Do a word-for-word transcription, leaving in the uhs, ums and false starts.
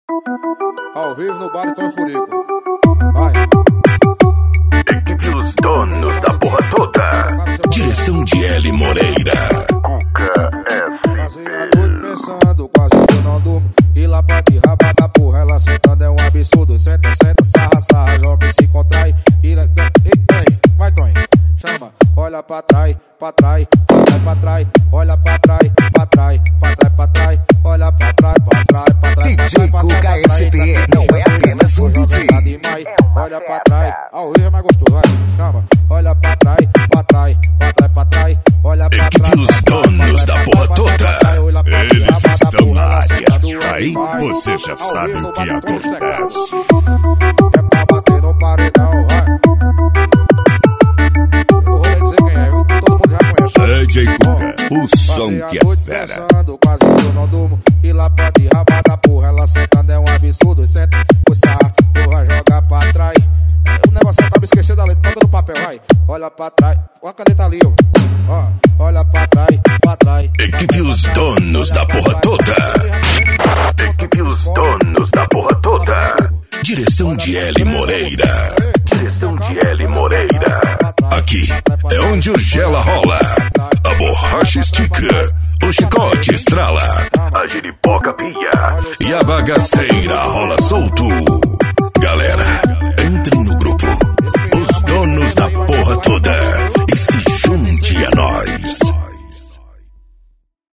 Ao vivo no Baritão Furico. Vai. Equipe Os Donos da Porra Toda. Direção de L. Moreira. Cuca S. Passei a noite pensando, quase eu não durmo. E lá pra de raba da porra, ela sentando é um absurdo. Senta, senta, sarra, sarra, joga e se contrai. E lá, ei, vai, Tony, chama. Olha pra trás, pra trás, vai pra trás. Olha pra trás, pra trás, pra trás, pra trás. Olha pra trás, pra trás, pra trás, pra trás. Cuca S P não é apenas um D J. Olha pra trás, ao vivo é mais gostoso, vai, chama. Olha pra trás, pra trás, pra trás, pra trás. Olha pra trás. Equipe Os Donos da Porra Toda. Eles estão na área. Aí você já sabe o que acontece. É pra bater no paredão, vai. Eu vou dizer quem é, viu? Todo mundo já conhece. D J Cuca, o som que é fera. Pensando, quase eu não durmo. E lá pra de raba da porra, ela sentando é um absurdo. Senta, puxa, porra, joga pra trás. O negócio acaba esquecendo da letra, manda no papel, vai. Olha pra trás, a caneta ali, ó. Olha pra trás, pra trás. Equipe Os Donos da Porra Toda. Equipe Os Donos da Porra Toda. Direção de L. Moreira. Direção de L. Moreira. Aqui é onde o gela rola, a borracha estica, o chicote estrala, a giripoca pia e a bagaceira rola solto. Galera, entrem no grupo Os Donos da Porra Toda.